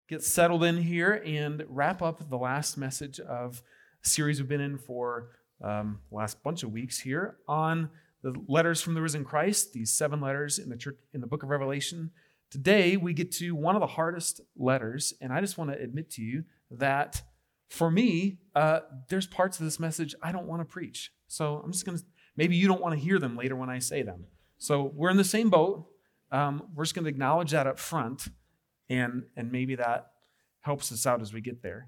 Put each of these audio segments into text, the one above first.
get settled in here and wrap up the last message of a series we've been in for the last bunch of weeks here on the letters from the risen Christ, these 7 letters in the church in the book of Revelation. Today, we get to one of the hardest letters, and I just want to admit to you that for me, there's parts of this message I don't want to preach. So I'm just going to, maybe you don't want to hear them later when I say them. So we're in the same boat. We're just going to acknowledge that up front, and maybe that helps us out as we get there.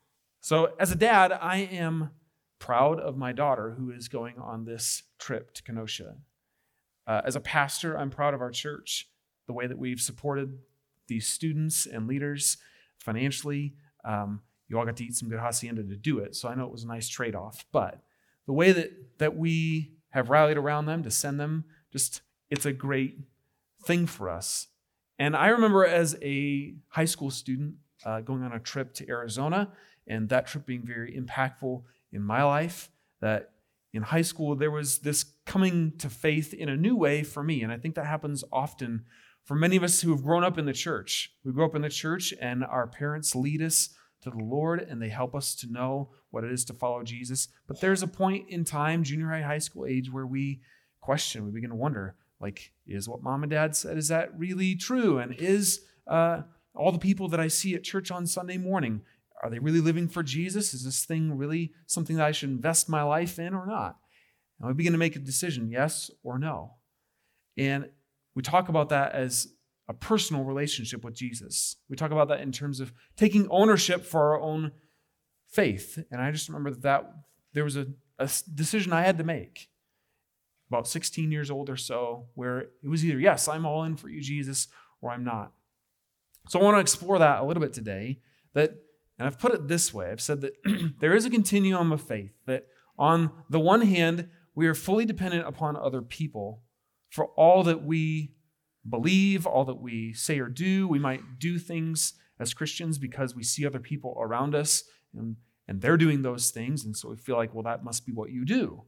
So as a dad, I am proud of my daughter who is going on this trip to Kenosha. As a pastor, I'm proud of our church, the way that we've supported these students and leaders financially. You all got to eat some good hacienda to do it, so I know it was a nice trade-off. But the way that we have rallied around them to send them, it's a great thing for us. And I remember as a high school student going on a trip to Arizona, and that trip being very impactful in my life, that in high school there was this coming to faith in a new way for me. And I think that happens often for many of us who have grown up in the church. We grew up in the church, and our parents lead us to the Lord, and they help us to know what it is to follow Jesus. But there's a point in time, junior high school age, where we question, we begin to wonder, is what mom and dad said, is that really true? And is all the people that I see at church on Sunday morning, are they really living for Jesus? Is this thing really something that I should invest my life in or not? And we begin to make a decision, yes or no. And we talk about that as a personal relationship with Jesus. We talk about that in terms of taking ownership for our own faith. And I just remember that there was a decision I had to make about 16 years old or so, where it was either, yes, I'm all in for you, Jesus, or I'm not. So I want to explore that a little bit today. And I've put it this way. I've said that there is a continuum of faith, that on the one hand, we are fully dependent upon other people for all that we believe, all that we say or do. We might do things as Christians because we see other people around us and they're doing those things, and so we feel like, well, that must be what you do.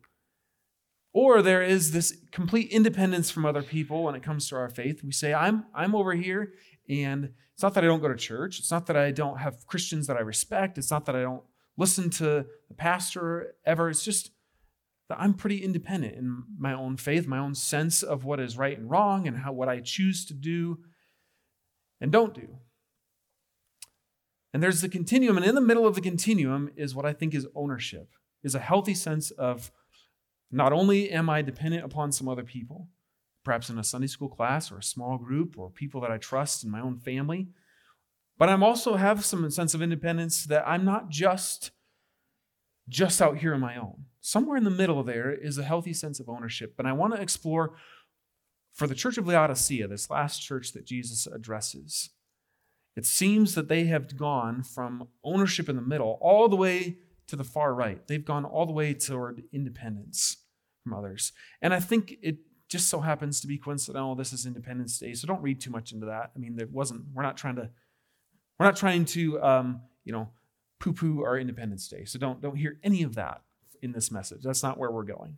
Or there is this complete independence from other people when it comes to our faith. We say, I'm over here, and it's not that I don't go to church. It's not that I don't have Christians that I respect. It's not that I don't listen to the pastor ever. It's just that I'm pretty independent in my own faith, my own sense of what is right and wrong, and what I choose to do and don't do. And there's the continuum, and in the middle of the continuum is what I think is ownership, is a healthy sense of not only am I dependent upon some other people, perhaps in a Sunday school class or a small group or people that I trust in my own family, but I'm also have some sense of independence that I'm not just out here on my own. Somewhere in the middle there is a healthy sense of ownership. And I want to explore for the church of Laodicea, this last church that Jesus addresses. It seems that they have gone from ownership in the middle all the way to the far right. They've gone all the way toward independence from others. And I think it just so happens to be coincidental. This is Independence Day, so don't read too much into that. I mean, we're not trying to poo-poo our Independence Day. So don't hear any of that in this message. That's not where we're going.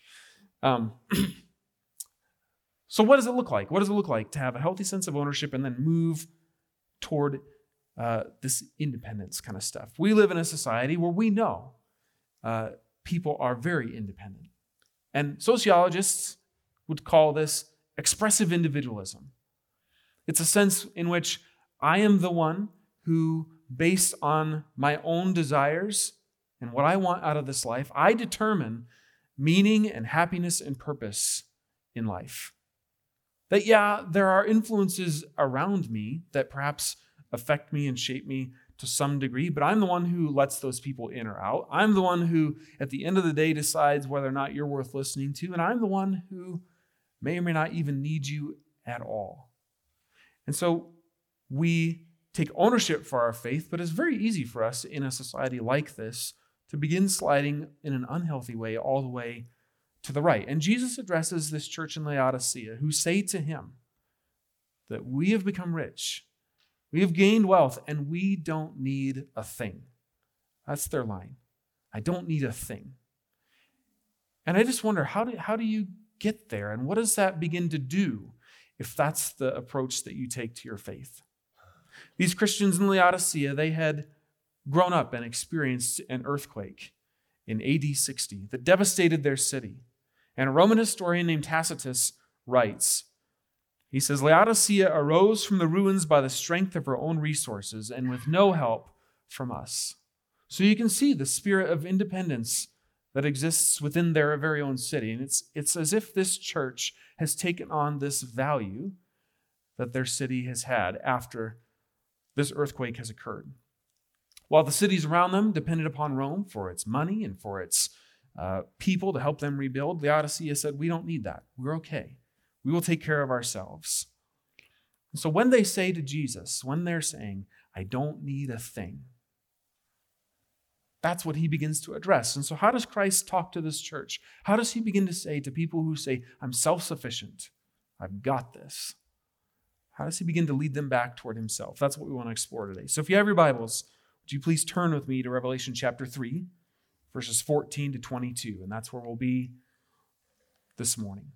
So what does it look like? What does it look like to have a healthy sense of ownership and then move toward this independence kind of stuff? We live in a society where we know people are very independent. And sociologists would call this expressive individualism. It's a sense in which I am the one who, based on my own desires and what I want out of this life, I determine meaning and happiness and purpose in life. That, yeah, there are influences around me that perhaps affect me and shape me to some degree, but I'm the one who lets those people in or out. I'm the one who, at the end of the day, decides whether or not you're worth listening to, and I'm the one who may or may not even need you at all. And so we take ownership for our faith, but it's very easy for us in a society like this to begin sliding in an unhealthy way all the way to the right. And Jesus addresses this church in Laodicea who say to him that we have become rich, we have gained wealth, and we don't need a thing. That's their line. I don't need a thing. And I just wonder, how do you get there? And what does that begin to do if that's the approach that you take to your faith? These Christians in Laodicea, they had grown up and experienced an earthquake in AD 60 that devastated their city. And a Roman historian named Tacitus writes, he says, Laodicea arose from the ruins by the strength of her own resources and with no help from us. So you can see the spirit of independence that exists within their very own city. And it's as if this church has taken on this value that their city has had after this earthquake has occurred. While the cities around them depended upon Rome for its money and for its people to help them rebuild, Laodicea said, we don't need that. We're okay. We will take care of ourselves. And so when they say to Jesus, when they're saying, I don't need a thing, that's what he begins to address. And so how does Christ talk to this church? How does he begin to say to people who say, I'm self-sufficient, I've got this? How does he begin to lead them back toward himself? That's what we want to explore today. So if you have your Bibles, would you please turn with me to Revelation chapter 3, verses 14 to 22, and that's where we'll be this morning.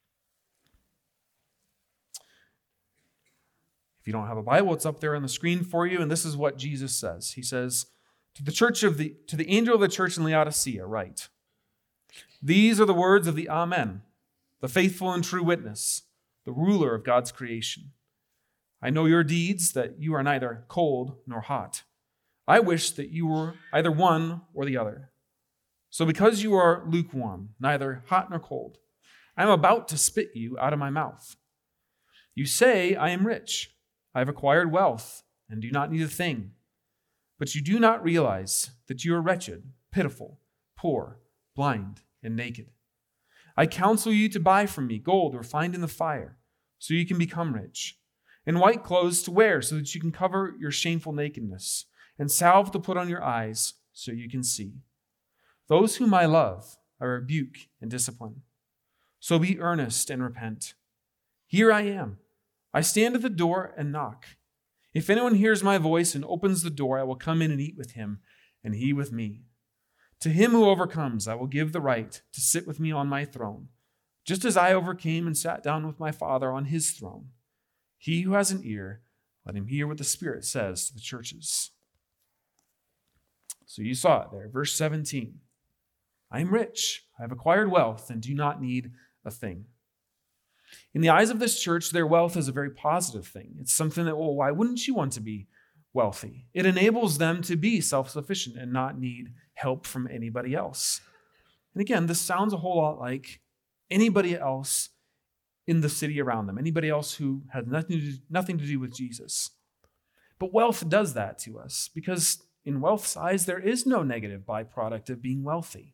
If you don't have a Bible, it's up there on the screen for you, and this is what Jesus says. He says, to the angel of the church in Laodicea, write, these are the words of the Amen, the faithful and true witness, the ruler of God's creation. I know your deeds, that you are neither cold nor hot. I wish that you were either one or the other. So because you are lukewarm, neither hot nor cold, I am about to spit you out of my mouth. You say, I am rich, I have acquired wealth, and do not need a thing. But you do not realize that you are wretched, pitiful, poor, blind, and naked. I counsel you to buy from me gold refined in the fire, so you can become rich, and white clothes to wear so that you can cover your shameful nakedness, and salve to put on your eyes so you can see. Those whom I love, I rebuke and discipline. So be earnest and repent. Here I am. I stand at the door and knock. If anyone hears my voice and opens the door, I will come in and eat with him, and he with me. To him who overcomes, I will give the right to sit with me on my throne, just as I overcame and sat down with my Father on his throne. He who has an ear, let him hear what the Spirit says to the churches. So you saw it there, verse 17. I am rich, I have acquired wealth, and do not need a thing. In the eyes of this church, their wealth is a very positive thing. It's something that, well, why wouldn't you want to be wealthy? It enables them to be self-sufficient and not need help from anybody else. And again, this sounds a whole lot like anybody else in the city around them, anybody else who had nothing to do with Jesus. But wealth does that to us because in wealth's eyes, there is no negative byproduct of being wealthy.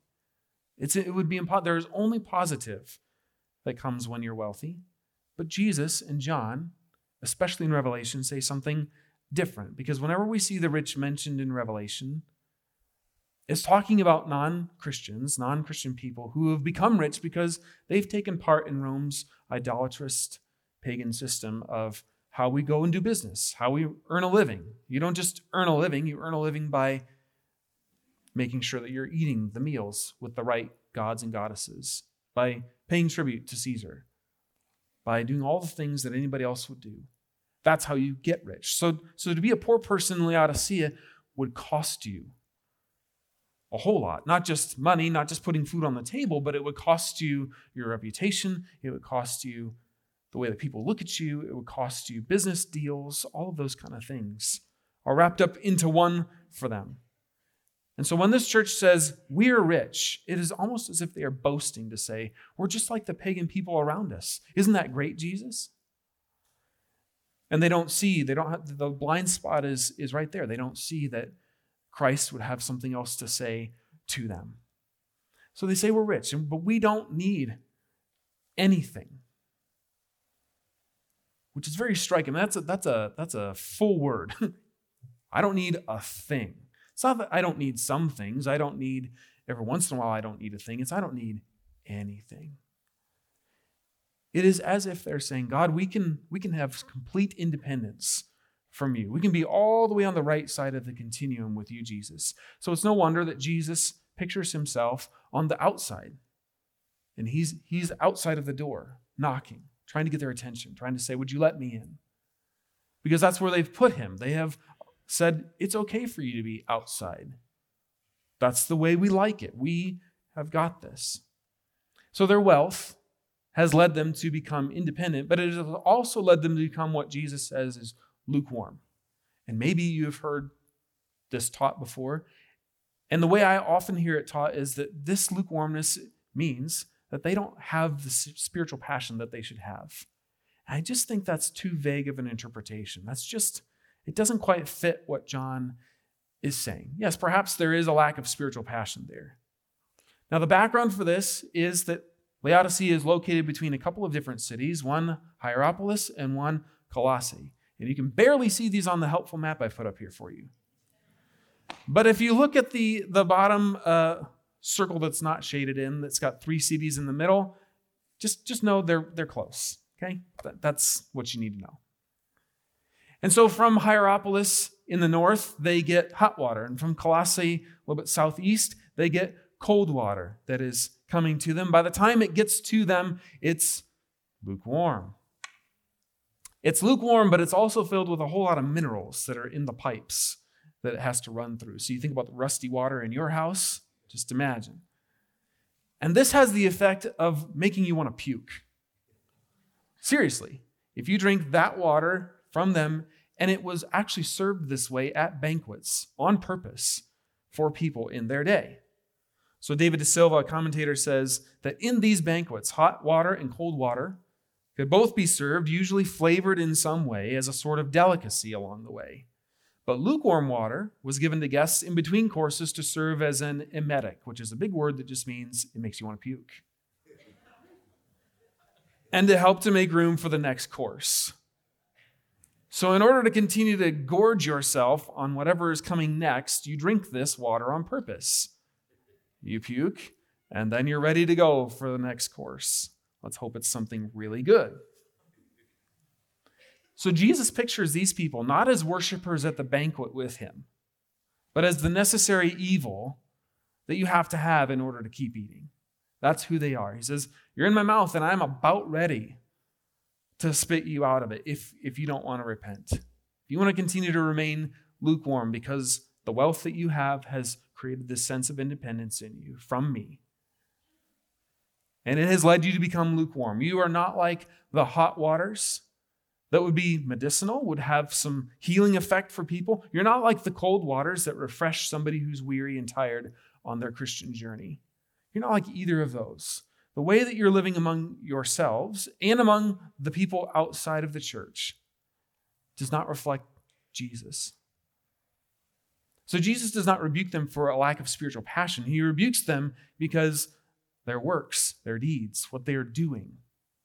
There's only positive that comes when you're wealthy. But Jesus and John, especially in Revelation, say something different. Because whenever we see the rich mentioned in Revelation, it's talking about non-Christians, non-Christian people who have become rich because they've taken part in Rome's idolatrous pagan system of how we go and do business, how we earn a living. You don't just earn a living, you earn a living by making sure that you're eating the meals with the right gods and goddesses, by paying tribute to Caesar, by doing all the things that anybody else would do. That's how you get rich. So to be a poor person in Laodicea would cost you a whole lot. Not just money, not just putting food on the table, but it would cost you your reputation. It would cost you the way that people look at you. It would cost you business deals. All of those kind of things are wrapped up into one for them. And so when this church says, we're rich, it is almost as if they are boasting to say, we're just like the pagan people around us. Isn't that great, Jesus? And they don't have, the blind spot is right there. They don't see that Christ would have something else to say to them. So they say we're rich, but we don't need anything. Which is very striking. That's a full word. I don't need a thing. It's not that I don't need some things. I don't need, every once in a while, I don't need a thing. It's I don't need anything. It is as if they're saying, God, we can have complete independence from you. We can be all the way on the right side of the continuum with you, Jesus. So it's no wonder that Jesus pictures himself on the outside. And he's outside of the door, knocking, trying to get their attention, trying to say, would you let me in? because that's where they've put him. They have said, it's okay for you to be outside. That's the way we like it. We have got this. So their wealth has led them to become independent, but it has also led them to become what Jesus says is lukewarm. And maybe you have heard this taught before. And the way I often hear it taught is that this lukewarmness means that they don't have the spiritual passion that they should have. And I just think that's too vague of an interpretation. It doesn't quite fit what John is saying. Yes, perhaps there is a lack of spiritual passion there. Now, the background for this is that Laodicea is located between a couple of different cities, one Hierapolis and one Colossae. And you can barely see these on the helpful map I put up here for you. But if you look at the bottom circle that's not shaded in, that's got 3 cities in the middle, just know they're close, okay? That's what you need to know. And so from Hierapolis in the north, they get hot water. And from Colossae, a little bit southeast, they get cold water that is coming to them. By the time it gets to them, it's lukewarm. It's lukewarm, but it's also filled with a whole lot of minerals that are in the pipes that it has to run through. So you think about the rusty water in your house, just imagine. And this has the effect of making you want to puke. Seriously, if you drink that water from them, and it was actually served this way at banquets on purpose for people in their day. So David de Silva, a commentator, says that in these banquets, hot water and cold water could both be served, usually flavored in some way as a sort of delicacy along the way. But lukewarm water was given to guests in between courses to serve as an emetic, which is a big word that just means it makes you want to puke. And to help to make room for the next course. So in order to continue to gorge yourself on whatever is coming next, you drink this water on purpose. You puke, and then you're ready to go for the next course. Let's hope it's something really good. So Jesus pictures these people not as worshipers at the banquet with him, but as the necessary evil that you have to have in order to keep eating. That's who they are. He says, you're in my mouth, and I'm about ready to spit you out of it if you don't want to repent. If you want to continue to remain lukewarm because the wealth that you have has created this sense of independence in you from me. And it has led you to become lukewarm. You are not like the hot waters that would be medicinal, would have some healing effect for people. You're not like the cold waters that refresh somebody who's weary and tired on their Christian journey. You're not like either of those. The way that you're living among yourselves and among the people outside of the church does not reflect Jesus. So Jesus does not rebuke them for a lack of spiritual passion. He rebukes them because their works, their deeds, what they are doing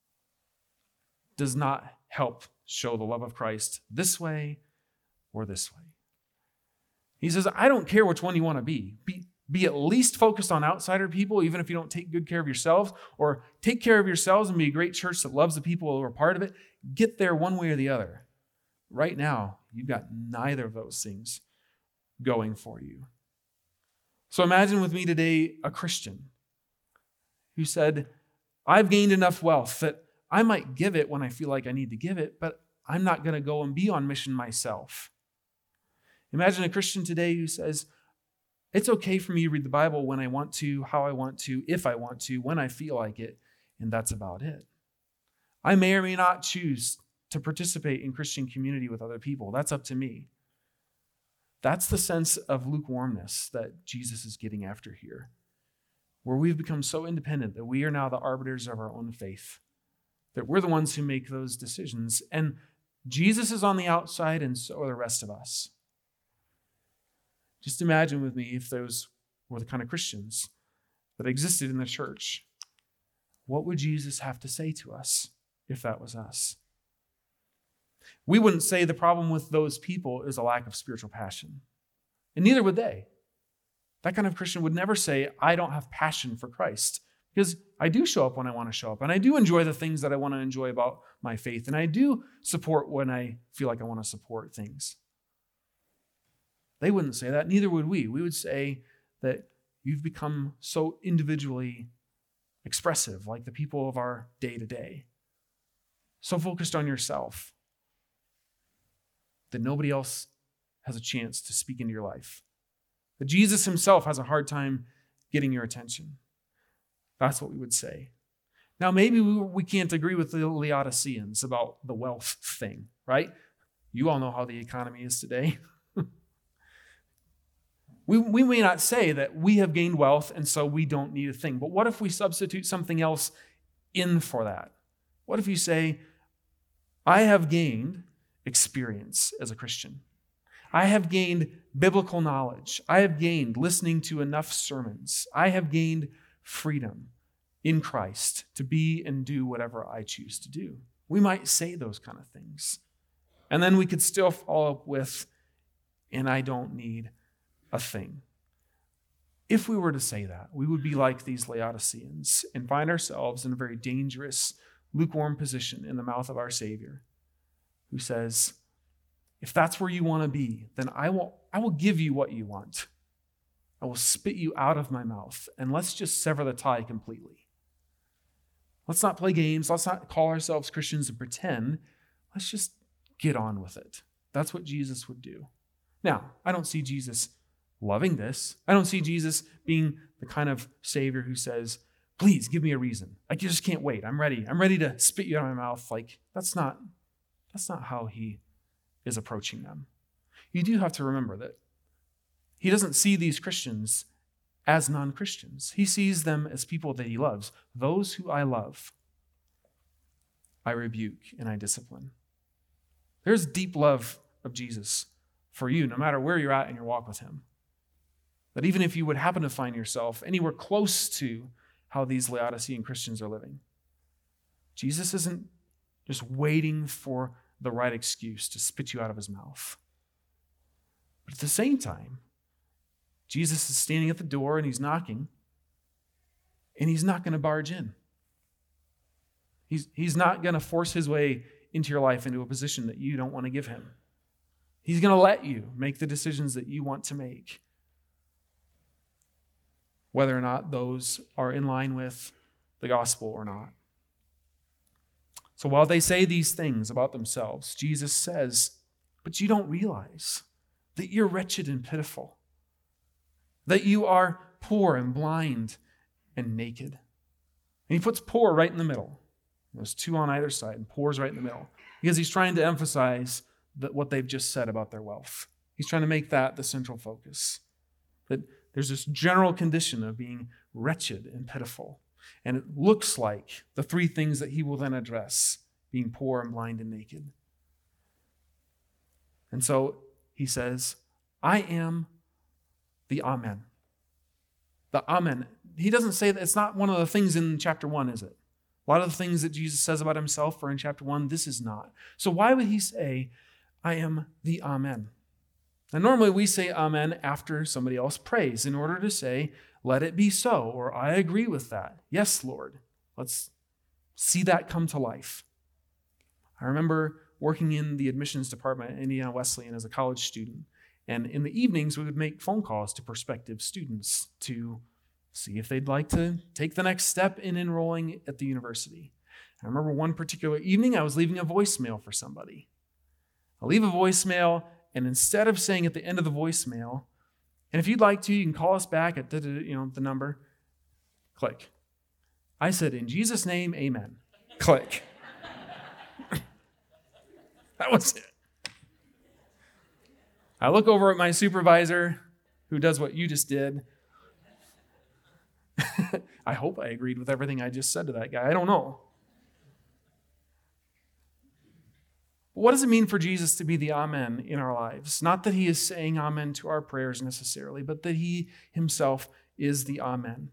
does not help show the love of Christ this way or this way. He says, I don't care which one you want to be. Be at least focused on outsider people, even if you don't take good care of yourselves, or take care of yourselves and be a great church that loves the people who are part of it. Get there one way or the other. Right now, you've got neither of those things going for you. So imagine with me today a Christian who said, I've gained enough wealth that I might give it when I feel like I need to give it, but I'm not going to go and be on mission myself. Imagine a Christian today who says, it's okay for me to read the Bible when I want to, how I want to, if I want to, when I feel like it, and that's about it. I may or may not choose to participate in Christian community with other people. That's up to me. That's the sense of lukewarmness that Jesus is getting after here, where we've become so independent that we are now the arbiters of our own faith, that we're the ones who make those decisions. And Jesus is on the outside, and so are the rest of us. Just imagine with me if those were the kind of Christians that existed in the church. What would Jesus have to say to us if that was us? We wouldn't say the problem with those people is a lack of spiritual passion. And neither would they. That kind of Christian would never say, I don't have passion for Christ. Because I do show up when I want to show up. And I do enjoy the things that I want to enjoy about my faith. And I do support when I feel like I want to support things. They wouldn't say that. Neither would we. We would say that you've become so individually expressive, like the people of our day to day. So focused on yourself. that nobody else has a chance to speak into your life. That Jesus himself has a hard time getting your attention. That's what we would say. Now, maybe we can't agree with the Laodiceans about the wealth thing, right? You all know how the economy is today. We may not say that we have gained wealth and so we don't need a thing. But what if we substitute something else in for that? What if you say, I have gained experience as a Christian. I have gained biblical knowledge. I have gained listening to enough sermons. I have gained freedom in Christ to be and do whatever I choose to do. We might say those kind of things. And then we could still follow up with, and I don't need a thing. If we were to say that, we would be like these Laodiceans and find ourselves in a very dangerous, lukewarm position in the mouth of our Savior, who says, if that's where you want to be, then I will give you what you want. I will spit you out of my mouth, and let's just sever the tie completely. Let's not play games. Let's not call ourselves Christians and pretend. Let's just get on with it. That's what Jesus would do. Now, I don't see Jesus loving this. I don't see Jesus being the kind of Savior who says, please give me a reason. I just can't wait. I'm ready. I'm ready to spit you out of my mouth. Like, that's not how he is approaching them. You do have to remember that he doesn't see these Christians as non-Christians. He sees them as people that he loves. Those who I love, I rebuke and I discipline. There's deep love of Jesus for you, no matter where you're at in your walk with him. That even if you would happen to find yourself anywhere close to how these Laodicean Christians are living, Jesus isn't just waiting for the right excuse to spit you out of his mouth. But at the same time, Jesus is standing at the door and he's knocking, and he's not going to barge in. He's not going to force his way into your life into a position that you don't want to give him. He's going to let you make the decisions that you want to make, whether or not those are in line with the gospel or not. So while they say these things about themselves, Jesus says, but you don't realize that you're wretched and pitiful, that you are poor and blind and naked. And he puts poor right in the middle. There's two on either side, and poor's right in the middle, because he's trying to emphasize that what they've just said about their wealth. He's trying to make that the central focus. That there's this general condition of being wretched and pitiful. And it looks like the three things that he will then address, being poor and blind and naked. And so he says, I am the Amen. The Amen. He doesn't say that. It's not one of the things in chapter 1, is it? A lot of the things that Jesus says about himself are in chapter 1. This is not. So why would he say, I am the Amen? And normally we say Amen after somebody else prays in order to say, let it be so, or I agree with that. Yes, Lord. Let's see that come to life. I remember working in the admissions department at Indiana Wesleyan as a college student. And in the evenings, we would make phone calls to prospective students to see if they'd like to take the next step in enrolling at the university. I remember one particular evening, I was leaving a voicemail for somebody. I leave a voicemail, and instead of saying at the end of the voicemail, and if you'd like to, you can call us back at the number, click. I said, in Jesus' name, amen. Click. That was it. I look over at my supervisor, who does what you just did. I hope I agreed with everything I just said to that guy. I don't know. What does it mean for Jesus to be the Amen in our lives? Not that he is saying Amen to our prayers necessarily, but that he himself is the Amen.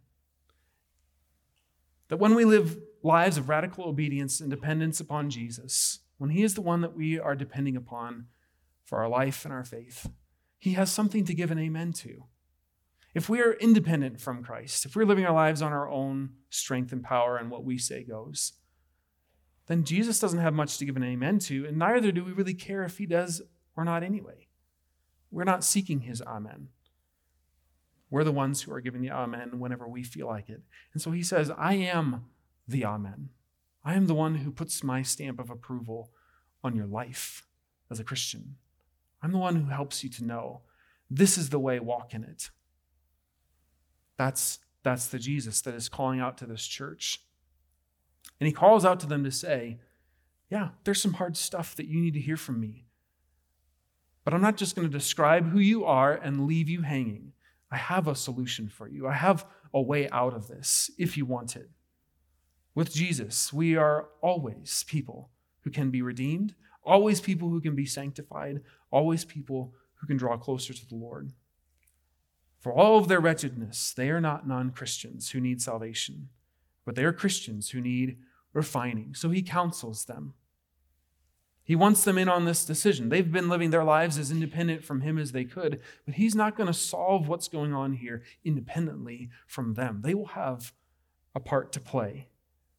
That when we live lives of radical obedience and dependence upon Jesus, when he is the one that we are depending upon for our life and our faith, he has something to give an amen to. If we are independent from Christ, if we're living our lives on our own strength and power and what we say goes, then Jesus doesn't have much to give an amen to, and neither do we really care if he does or not anyway. We're not seeking his amen. We're the ones who are giving the amen whenever we feel like it. And so he says, I am the amen. I am the one who puts my stamp of approval on your life as a Christian, I'm the one who helps you to know this is the way, walk in it. That's the Jesus that is calling out to this church. And he calls out to them to say, yeah, there's some hard stuff that you need to hear from me. But I'm not just going to describe who you are and leave you hanging. I have a solution for you. I have a way out of this if you want it. With Jesus, we are always people who can be redeemed, always people who can be sanctified, always people who can draw closer to the Lord. For all of their wretchedness, they are not non-Christians who need salvation, but they are Christians who need refining. So he counsels them. He wants them in on this decision. They've been living their lives as independent from him as they could, but he's not going to solve what's going on here independently from them. They will have a part to play.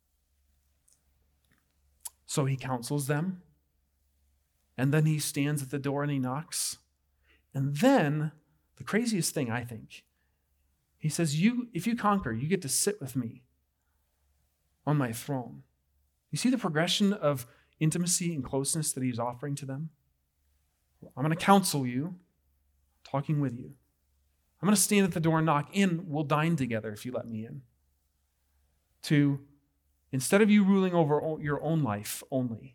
So he counsels them, and then he stands at the door and he knocks. And then, the craziest thing, I think, he says, if you conquer, you get to sit with me on my throne. You see the progression of intimacy and closeness that he's offering to them? I'm going to counsel you, talking with you. I'm going to stand at the door and knock, and we'll dine together if you let me in. To, instead of you ruling over your own life only,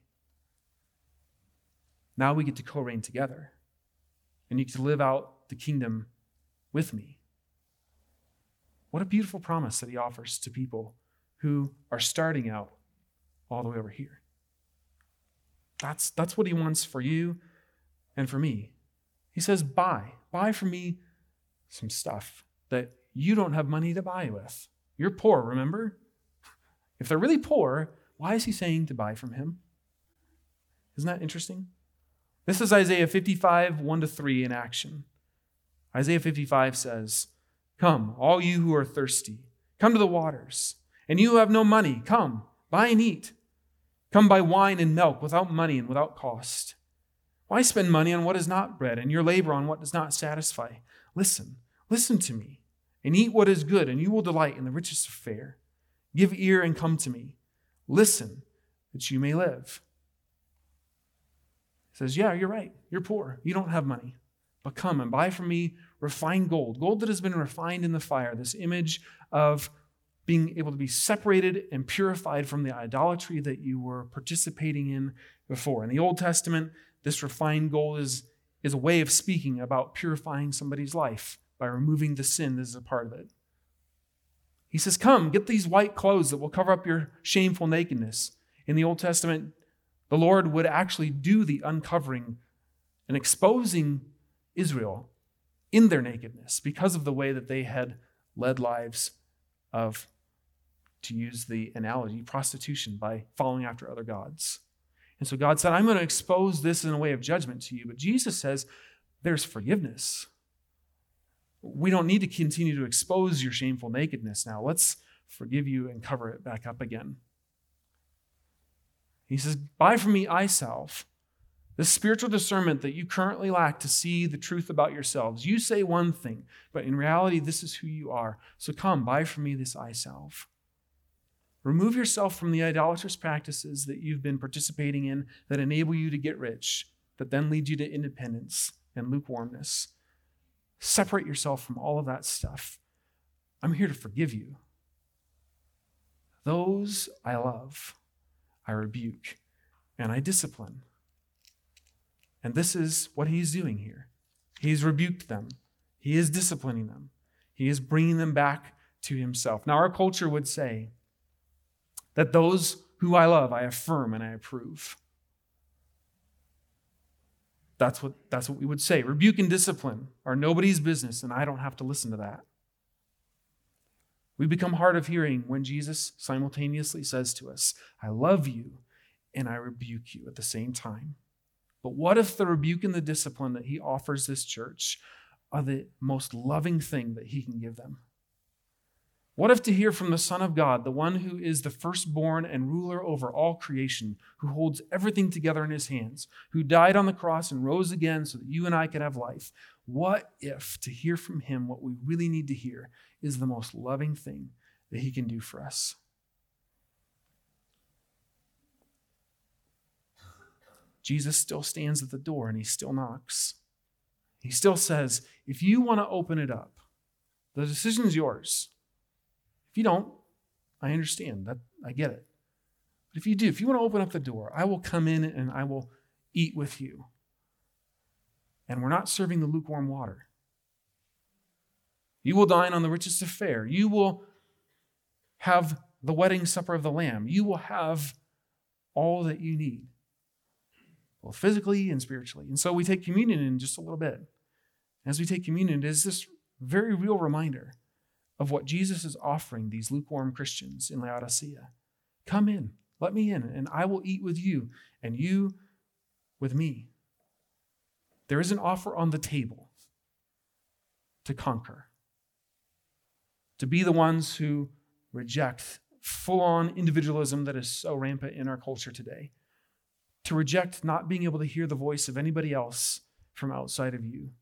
now we get to co-reign together. And you get to live out the kingdom with me. What a beautiful promise that he offers to people who are starting out all the way over here. That's what he wants for you and for me. He says, buy from me some stuff that you don't have money to buy with. You're poor, remember? If they're really poor, why is he saying to buy from him? Isn't that interesting? This is Isaiah 55, 1-3 in action. Isaiah 55 says, come, all you who are thirsty, come to the waters. And you who have no money, come, buy and eat. Come buy wine and milk without money and without cost. Why spend money on what is not bread and your labor on what does not satisfy? Listen to me, and eat what is good, and you will delight in the richest of fare. Give ear and come to me. Listen, that you may live. He says, yeah, you're right. You're poor. You don't have money. But come and buy from me refined gold that has been refined in the fire, this image of being able to be separated and purified from the idolatry that you were participating in before. In the Old Testament, this refined gold is a way of speaking about purifying somebody's life by removing the sin that is a part of it. He says, come, get these white clothes that will cover up your shameful nakedness. In the Old Testament, the Lord would actually do the uncovering and exposing Israel in their nakedness because of the way that they had led lives of, to use the analogy, prostitution by following after other gods. And so God said, I'm going to expose this in a way of judgment to you. But Jesus says, there's forgiveness. We don't need to continue to expose your shameful nakedness now. Let's forgive you and cover it back up again. He says, buy from me eye salve, the spiritual discernment that you currently lack to see the truth about yourselves. You say one thing, but in reality, this is who you are. So come, buy from me this eye salve. Remove yourself from the idolatrous practices that you've been participating in that enable you to get rich, that then lead you to independence and lukewarmness. Separate yourself from all of that stuff. I'm here to forgive you. Those I love, I rebuke, and I discipline. And this is what he's doing here. He's rebuked them. He is disciplining them. He is bringing them back to himself. Now, our culture would say that those who I love, I affirm and I approve. That's what we would say. Rebuke and discipline are nobody's business, and I don't have to listen to that. We become hard of hearing when Jesus simultaneously says to us, I love you and I rebuke you at the same time. But what if the rebuke and the discipline that he offers this church are the most loving thing that he can give them? What if to hear from the Son of God, the one who is the firstborn and ruler over all creation, who holds everything together in his hands, who died on the cross and rose again so that you and I could have life, what if to hear from him what we really need to hear is the most loving thing that he can do for us? Jesus still stands at the door and he still knocks. He still says, if you want to open it up, the decision's yours. If you don't, I understand. I get it. But if you do, if you want to open up the door, I will come in and I will eat with you. And we're not serving the lukewarm water. You will dine on the richest of fare. You will have the wedding supper of the Lamb. You will have all that you need, both physically and spiritually. And so we take communion in just a little bit. As we take communion, it is this very real reminder of what Jesus is offering these lukewarm Christians in Laodicea. Come in, let me in, and I will eat with you, and you with me. There is an offer on the table to conquer, to be the ones who reject full-on individualism that is so rampant in our culture today, to reject not being able to hear the voice of anybody else from outside of you,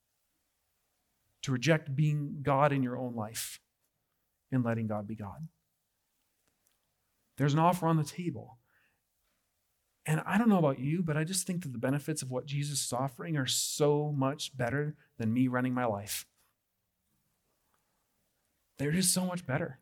to reject being God in your own life and letting God be God. There's an offer on the table. And I don't know about you, but I just think that the benefits of what Jesus is offering are so much better than me running my life. They're just so much better.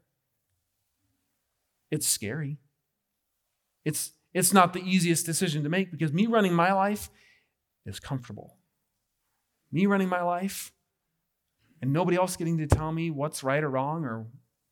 It's scary. It's not the easiest decision to make because me running my life is comfortable. Me running my life and nobody else getting to tell me what's right or wrong,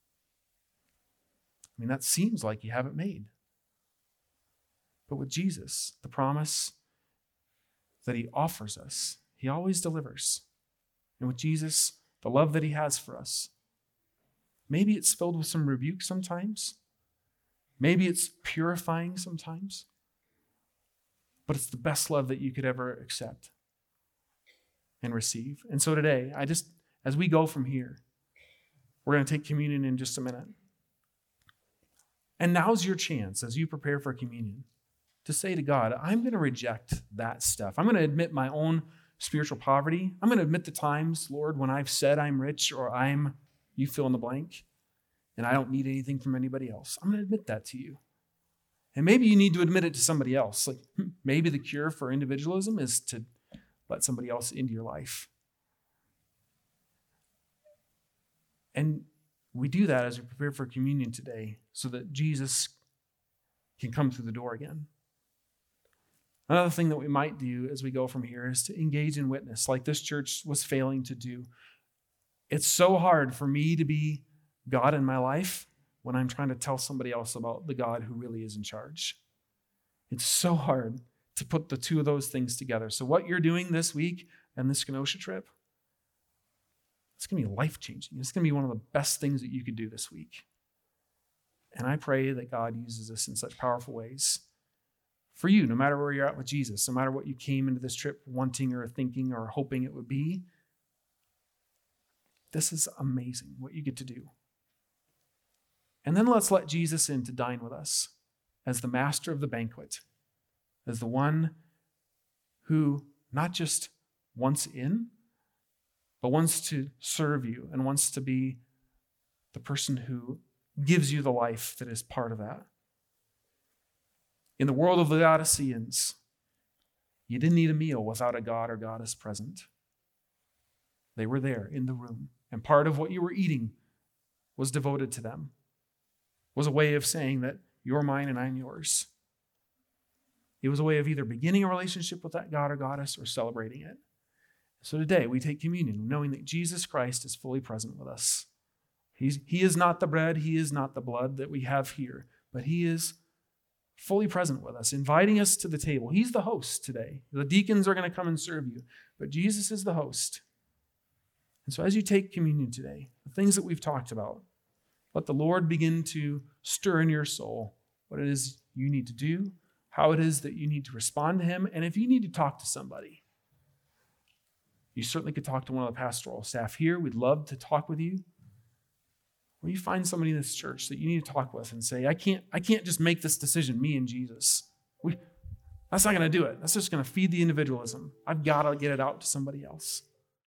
that seems like you have it made. But with Jesus, the promise that he offers us, he always delivers. And with Jesus, the love that he has for us, maybe it's filled with some rebuke sometimes. Maybe it's purifying sometimes. But it's the best love that you could ever accept and receive. And so today, as we go from here, we're going to take communion in just a minute. And now's your chance as you prepare for communion to say to God, I'm going to reject that stuff. I'm going to admit my own spiritual poverty. I'm going to admit the times, Lord, when I've said I'm rich or you fill in the blank, and I don't need anything from anybody else. I'm going to admit that to you. And maybe you need to admit it to somebody else. Like maybe the cure for individualism is to let somebody else into your life. And we do that as we prepare for communion today so that Jesus can come through the door again. Another thing that we might do as we go from here is to engage in witness, like this church was failing to do. It's so hard for me to be God in my life when I'm trying to tell somebody else about the God who really is in charge. It's so hard to put the two of those things together. So what you're doing this week and this Kenosha trip, it's going to be life-changing. It's going to be one of the best things that you could do this week. And I pray that God uses this in such powerful ways for you, no matter where you're at with Jesus, no matter what you came into this trip wanting or thinking or hoping it would be. This is amazing what you get to do. And then let's let Jesus in to dine with us as the master of the banquet, as the one who not just wants in, but wants to serve you and wants to be the person who gives you the life that is part of that. In the world of the Laodiceans, you didn't eat a meal without a god or goddess present. They were there in the room, and part of what you were eating was devoted to them, was a way of saying that you're mine and I'm yours. It was a way of either beginning a relationship with that god or goddess or celebrating it. So today we take communion knowing that Jesus Christ is fully present with us. He is not the bread, he is not the blood that we have here, but he is fully present with us, inviting us to the table. He's the host today. The deacons are going to come and serve you, but Jesus is the host. And so as you take communion today, the things that we've talked about, let the Lord begin to stir in your soul what it is you need to do, how it is that you need to respond to him, and if you need to talk to somebody, you certainly could talk to one of the pastoral staff here. We'd love to talk with you. Or you find somebody in this church that you need to talk with and say, I can't just make this decision, me and Jesus. That's not going to do it. That's just going to feed the individualism. I've got to get it out to somebody else.